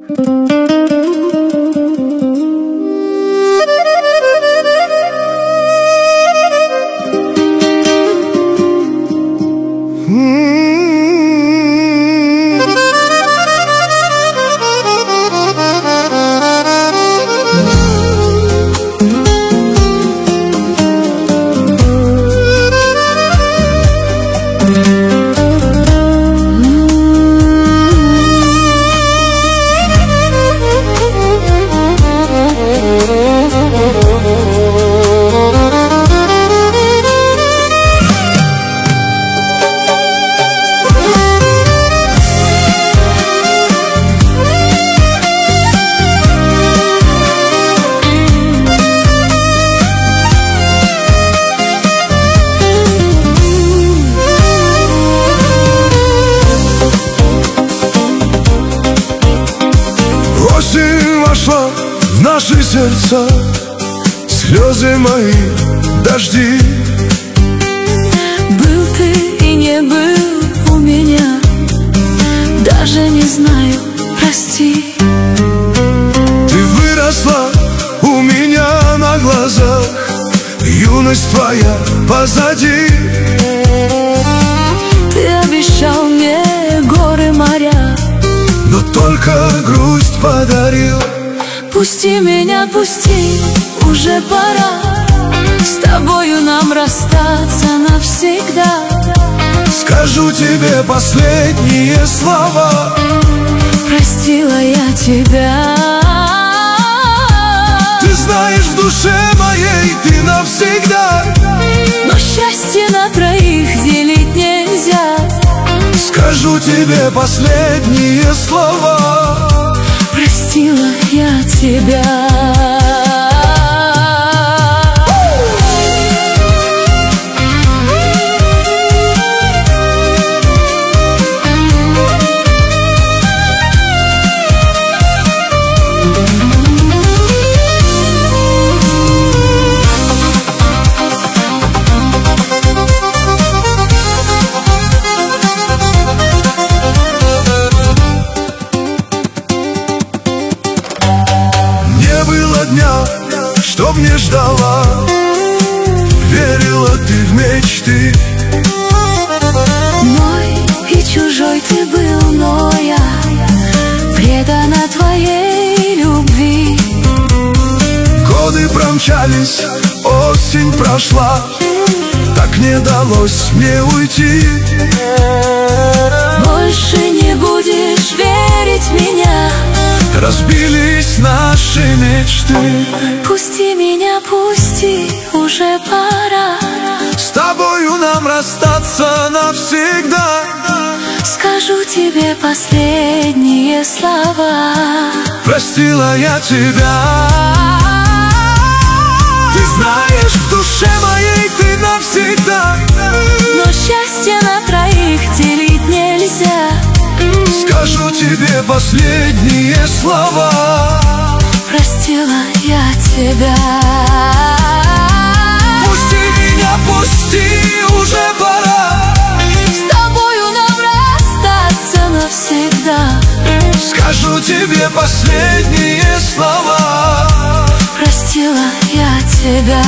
Осень вошла в наши сердца, слезы мои, дожди. Был ты и не был у меня, даже не знаю, прости. Ты выросла у меня на глазах, юность твоя позади. Ты обещал мне горы, моря, но только грусть подарил. Пусти меня, пусти, уже пора с тобою нам расстаться навсегда. Скажу тебе последние слова: простила я тебя. Ты знаешь, в душе моей ты навсегда. Но счастье на троих делить нельзя. Скажу тебе последние слова: простила я тебя. Дня, чтоб не ждала, верила ты в мечты. Мой и чужой ты был, но я предана твоей любви. Годы промчались, осень прошла, так не далось мне уйти. Больше не будешь верить в меня, разбились наши мечты. Пусти меня, пусти, уже пора с тобою нам расстаться навсегда. Скажу тебе последние слова: простила я тебя. Ты знаешь, в душе моей ты навсегда. Но счастье на троих делить нельзя. Скажу тебе последние слова: простила я тебя. Пусти меня, пусти, уже пора с тобою нам расстаться навсегда. Скажу тебе последние слова: простила я тебя.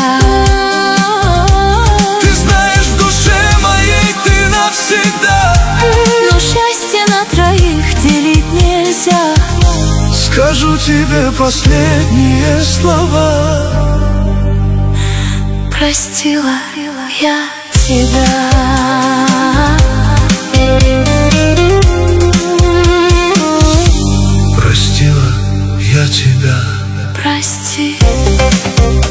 Ты знаешь, в душе моей ты навсегда. Но счастье на троих делить нельзя. Скажу тебе последние слова: простила я тебя. Простила я тебя. Прости.